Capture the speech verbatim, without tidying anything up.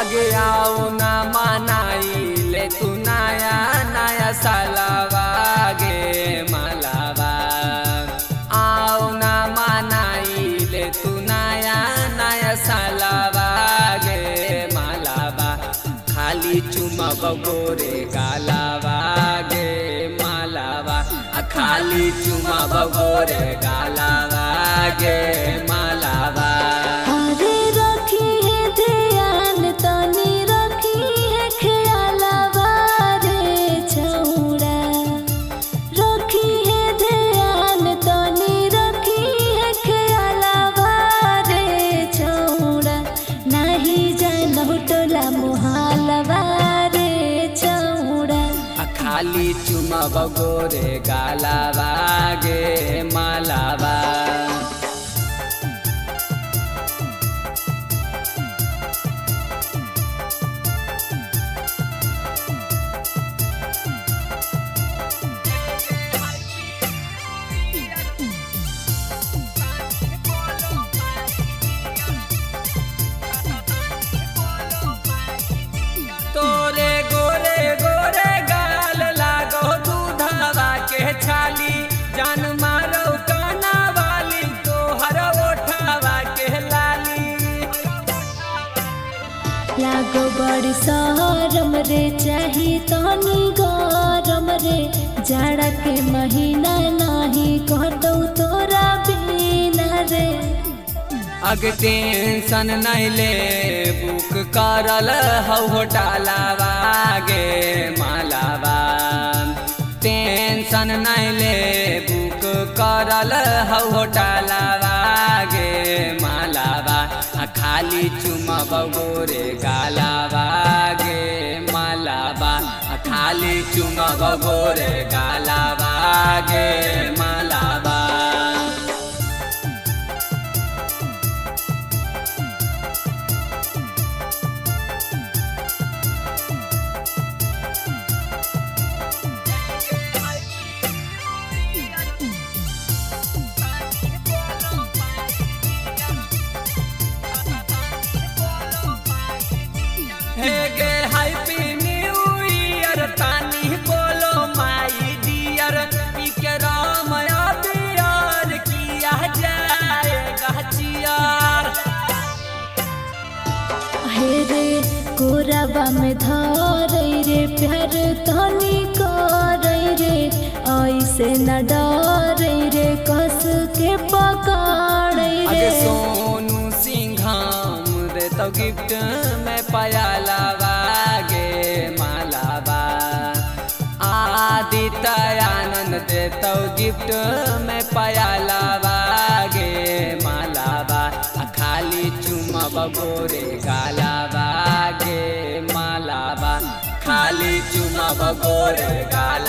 आगे आओ ना मनाई ले तू नया नया सालवा गे मालावा। आओ ना मनाई ले तू नया नया सालवा गे मालावा। खाली चुमब गोरे गालावा गे मालावा। खाली चुमब गोरे गालावा गे मालावा। अरे रखी है ध्यान तनी रखी है ख्यालवा रे छौड़ा। रखी है ध्यान तनी रखी है ख्यालवा रे छौड़ा। नहीं जानहु टोला मोहल्लवा रे छौड़ा। खाली चुमब गोरे गालावा गे मालावा। तोरे गोरे गोरे गाल लागो दूधवा के छाली। जान मारो काना वाली तोहर ओठवा के लाली। लागो बड़ी शरम रे चाही तनी गरम रे। जाड़ा के महीना नहीं कटौ तोरा बिना रे। अग टेंशन नहीं ले बुक करल हौ होटलवा गे मालावा। टेंशन नहीं ले बुक करल हौ होटलवा गे मालावा। खाली चुमब गोरे गालावा गे मालावा। खाली चुमब गोरे गालावा गे मालावा। हे गे हैप्पी न्यू ईयर तानी बोलो माई डियर। पीके राम अबियार किया जाएगा चियार। हे रे कोराबा में धरै रे प्यार तनी करै रे। ऐसे न डरै रे कस के पकड़ै अगे रे। सोनू सिंघाम दे तो गिफ्ट में पायलवा गे मालावा। आदित्य आनंद दे तो गिफ्ट में पायलवा गे मालावा। खाली चुमब गोरे गालावा गे मालावा। खाली चुमब गोरे गाला।